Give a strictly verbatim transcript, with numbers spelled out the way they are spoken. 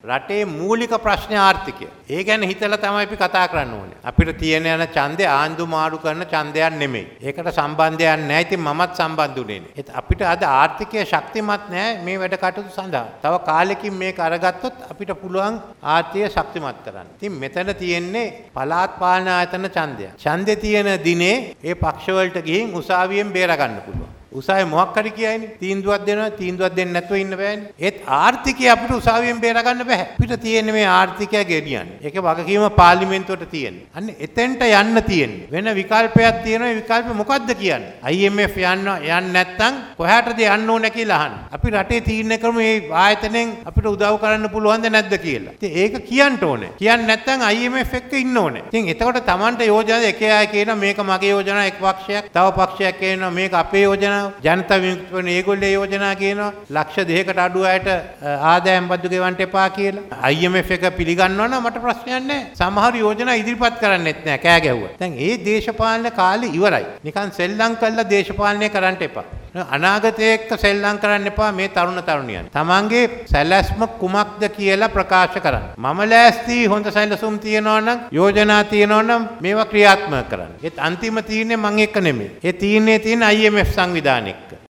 රටේ මූලික ප්‍රශ්නේ ආර්ථිකය. ඒ ගැන හිතලා තමයි අපි කතා කරන්න ඕනේ. අපිට තියෙන යන ඡන්දේ ආණ්ඩු මාරු කරන ඡන්දයක් නෙමෙයි. ඒකට සම්බන්ධයක් නැහැ. ඉතින් මමත් සම්බන්ධ උනේ නේ. අපිට අද ආර්ථිකය ශක්තිමත් නැහැ මේ වැඩ කටයුතු සඳහා. තව කාලෙකින් මේක අරගත්තොත් අපිට පුළුවන් ආර්ථිකය ශක්තිමත් කරන්න. ඉතින් මෙතන තියෙන්නේ පළාත් පාලන ආයතන ඡන්දයක්. ඡන්දේ තියෙන දිනේ ඒ පක්ෂ වලට ගිහින් උසාවියෙන් බේර ගන්න පුළුවන්. උසාවිය මොකක් හරි කියයිනේ තීන්දුවක් දෙනවා තීන්දුවක් දෙන්න නැතුව ඉන්න බෑනේ. ඒත් ආර්ථිකය අපිට උසාවියෙන් බේර ගන්න බෑ. අපිට තියෙන්නේ මේ ආර්ථිකය ගෙනියන්නේ. ඒකේ වගකීම පාර්ලිමේන්තුවට තියෙන්නේ. අන්න එතෙන්ට යන්න තියෙන්නේ. වෙන විකල්පයක් තියෙනවා. ඒ විකල්පෙ මොකද්ද කියන්නේ? I M F යන්න යන්න නැත්නම් කොහාටද යන්න ඕන කියලා අහන්න. අපි රටේ තීරණය කරමු මේ ආයතනෙන් අපිට උදව් කරන්න පුළුවන්ද නැද්ද කියලා. ඉතින් ඒක කියන්න ඕනේ. කියන්නේ නැත්නම් I M F එක්ක ඉන්න ඕනේ. ඉතින් එතකොට Tamanට යෝජනා එක අය කියනවා මේක මගේ යෝජනා එක් පක්ෂයක්. තව පක්ෂයක් කියනවා මේක අපේ යෝජනා. ජනතා විමුක්ති පෙරමුණ ඒගොල්ලෝ යෝජනා කියනවා ලක්ෂ දෙකකට අඩු අයට ආදායම් බදු ගෙවන්න එපා කියලා. I M F එක පිළිගන්නවා නම් මට ප්‍රශ්නයක් නැහැ. සමහර යෝජනා ඉදිරිපත් කරන්නෙත් නැහැ කෑ ගැහුවා. දැන් ඒ දේශපාලන කාලේ ඉවරයි. නිකන් සෙල්ලම් කළා දේශපාලනය කරන්න එපා. අනාගතයේ එක්ක සෙල්ලම් කරන්න එපා මේ තරුණ තරුණියන්. තමන්ගේ සැලැස්ම කුමක්ද කියලා ප්‍රකාශ කරන්න. මම ලෑස්ති හොඳ සැලසුම් තියනවා නම් යෝජනා තියනවා නම් මේවා ක්‍රියාත්මක කරන්න. ඒත් අන්තිම තීරණය මම එක්ක නෙමෙයි. ඒ තීරණේ තියෙන I M F සංවිධානය එක්ක.